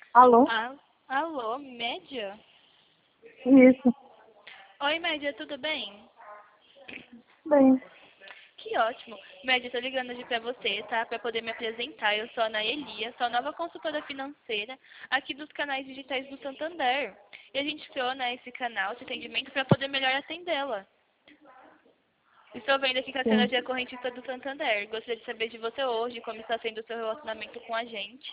Alô? Alô, Média? Isso. Oi, Média, tudo bem? Bem. Que ótimo. Média, tô ligando hoje pra você, tá? Pra poder me apresentar. Eu sou a Ana Elia, sou a nova consultora financeira aqui dos canais digitais do Santander. E a gente criou, né, esse canal de atendimento pra poder melhor atendê-la. Estou vendo aqui que a senhora Sim. já é correntista do Santander. Gostaria de saber de você hoje como está sendo o seu relacionamento com a gente.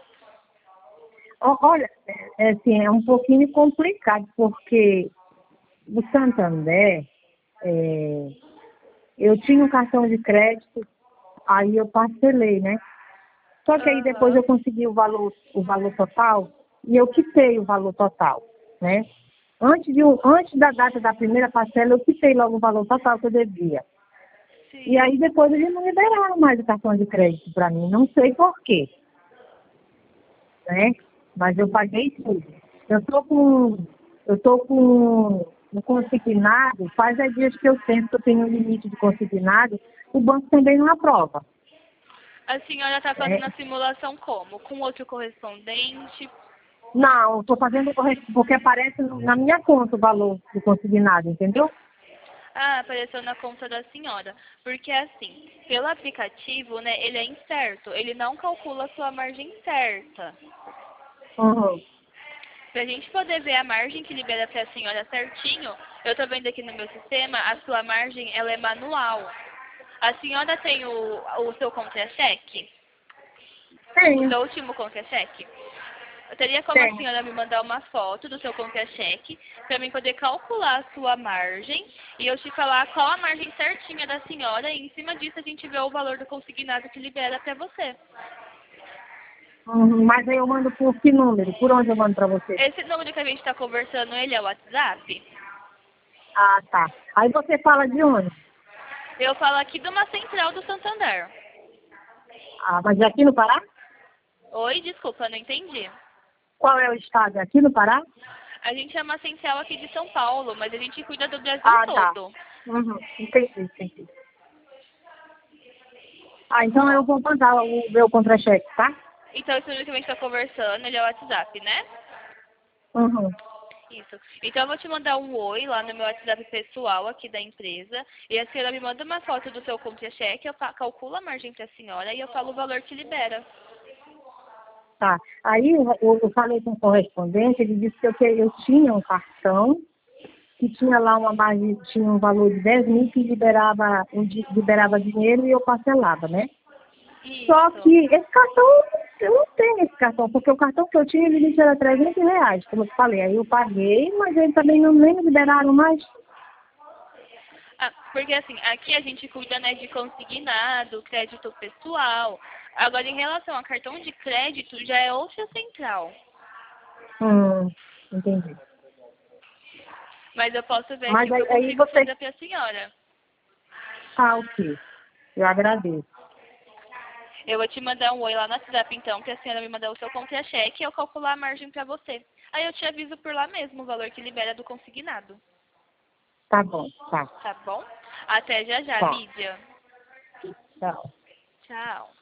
Olha, assim, é um pouquinho complicado, porque o Santander, é, eu tinha um cartão de crédito, aí eu parcelei, né? Só que aí depois Aham. eu consegui o valor total e eu quitei o valor total, né? Antes da data da primeira parcela, eu quitei logo o valor total que eu devia. E Sim. aí depois eles não liberaram mais o cartão de crédito para mim, não sei por quê, né? Mas eu paguei tudo. Eu tô com um consignado, faz dias que eu tento que eu tenho um limite de consignado, o banco também não aprova, A senhora está né? fazendo a simulação como? Com outro correspondente? Não, estou fazendo porque aparece na minha conta o valor do consignado, entendeu? Ah, apareceu na conta da senhora. Porque assim, pelo aplicativo, né, ele é incerto. Ele não calcula a sua margem certa. Uhum. Para a gente poder ver a margem que libera para a senhora certinho, eu estou vendo aqui no meu sistema, a sua margem ela é manual. A senhora tem o seu contra-cheque? O Tenho, seu último contra-cheque? Eu teria como a tenho. senhora me mandar uma foto do seu contra-cheque para mim poder calcular a sua margem e eu te falar qual a margem certinha da senhora e em cima disso a gente vê o valor do consignado que libera para você. Uhum. Mas aí eu mando por que número? Por onde eu mando para você? Esse número que a gente está conversando, ele é o WhatsApp? Ah, tá. Aí você fala de onde? Eu falo aqui de uma central do Santander. Ah, mas é aqui no Pará? Oi, desculpa, não entendi. Qual é o estado? É aqui no Pará? A gente é uma central aqui de São Paulo, mas a gente cuida do Brasil Ah, tá. todo. Uhum. Entendi. Ah, então eu Bom, vou mandar o meu contra-cheque, tá? então esse número que a gente está conversando, ele é o WhatsApp, né? Uhum. Isso. Então eu vou te mandar um oi lá no meu WhatsApp pessoal aqui da empresa. E a senhora me manda uma foto do seu contra-cheque, eu calculo a margem para a senhora e eu falo o valor que libera. Tá. Aí eu falei com o correspondente, ele disse que eu tinha um cartão que tinha lá uma margem, tinha um valor de 10 mil que liberava dinheiro e eu parcelava, né? Só Isso. que esse cartão, eu não tenho esse cartão, porque o cartão que eu tinha, ele limite era R$ 300, como eu te falei. Aí eu paguei, mas eles também não nem me liberaram mais. Ah, porque assim, aqui a gente cuida, né, de consignado, crédito pessoal. Agora, em relação a cartão de crédito, já é outra central. Entendi. Mas eu posso ver aqui Mas o que eu aí consigo você. fazer para a senhora. Ah, ok. Eu agradeço. Eu vou te mandar um oi lá no WhatsApp, então, que a senhora me mandar o seu contra-cheque e eu calcular a margem para você. Aí eu te aviso por lá mesmo o valor que libera do consignado. Tá bom, tá. Tá bom? Até já já, Tá. Lídia. Tchau. Tchau.